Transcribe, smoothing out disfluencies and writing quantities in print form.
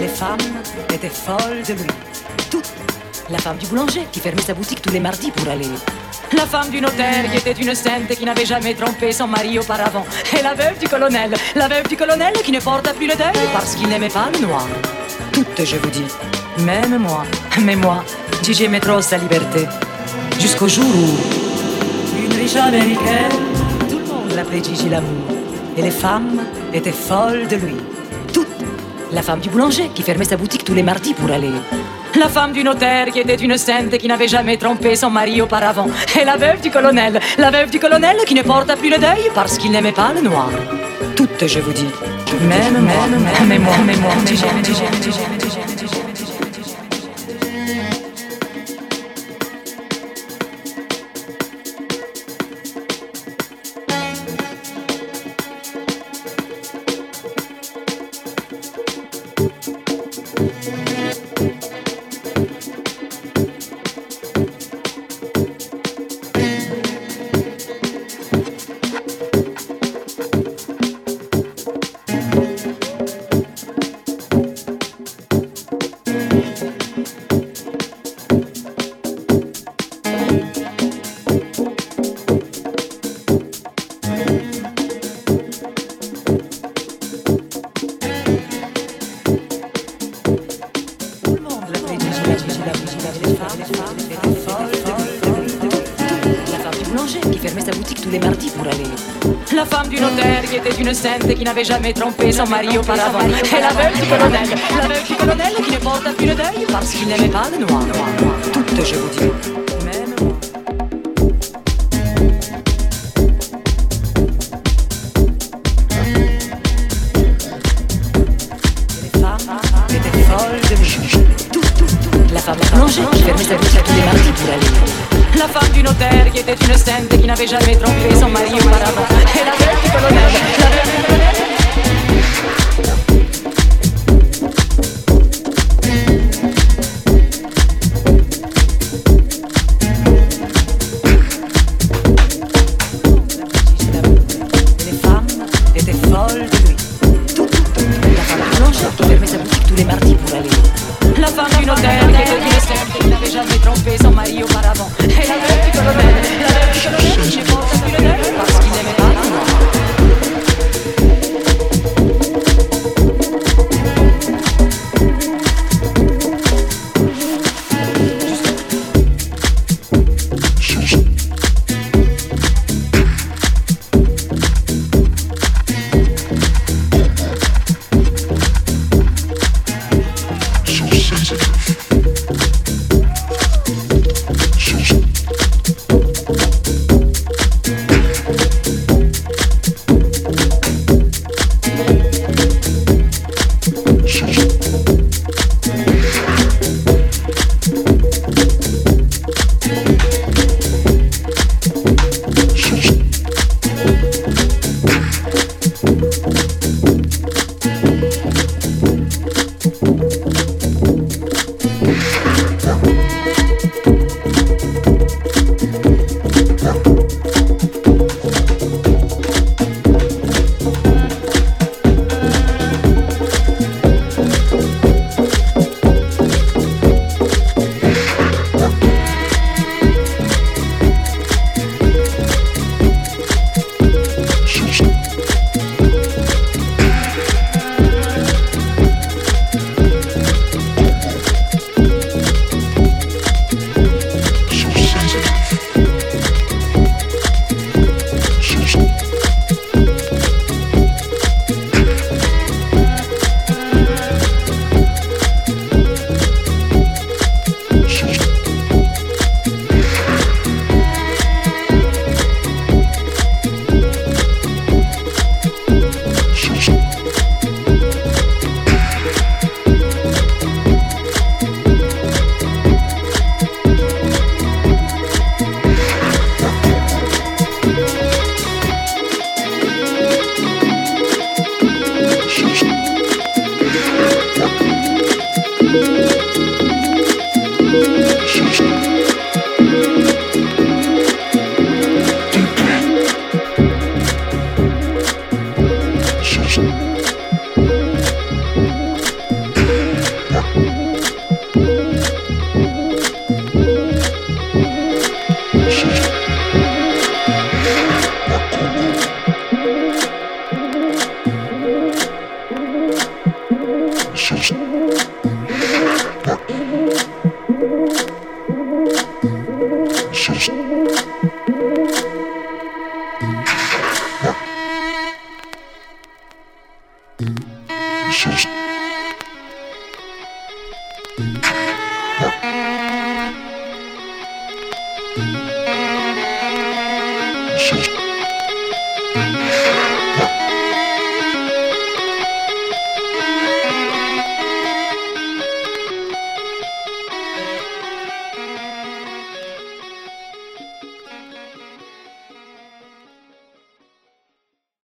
femmes étaient folles de lui. Toutes. La femme du boulanger qui fermait sa boutique tous les mardis pour aller. La femme du notaire qui était une sainte et qui n'avait jamais trompé son mari auparavant. Et la veuve du colonel qui ne porta plus le deuil parce qu'il n'aimait pas le noir. Toutes, je vous dis. Même moi. Mais moi, Gigi aimait trop sa liberté. Jusqu'au jour où une riche américaine, tout le monde l'appelait Gigi l'amour. Et les femmes étaient folles de lui. Toutes. La femme du boulanger qui fermait sa boutique tous les mardis pour aller. La femme du notaire qui était une sainte et qui n'avait jamais trompé son mari auparavant. Et la veuve du colonel qui ne porta plus le deuil parce qu'il n'aimait pas le noir. Toutes, je vous dis. Même moi, Gigi. Une sainte qui n'avait jamais trompé son mari auparavant. Et la veuve du colonel qui ne porta plus le deuil parce qu'il n'aimait pas le noir. Toutes, je vous dis. Même moi. Les femmes étaient folles de lui. Toutes. La femme plongée qui fermait sa bouche tous les mardis pour aller. La femme du notaire qui était une sainte et qui n'avait jamais trompé son mari auparavant. Et la veuve du colonel. So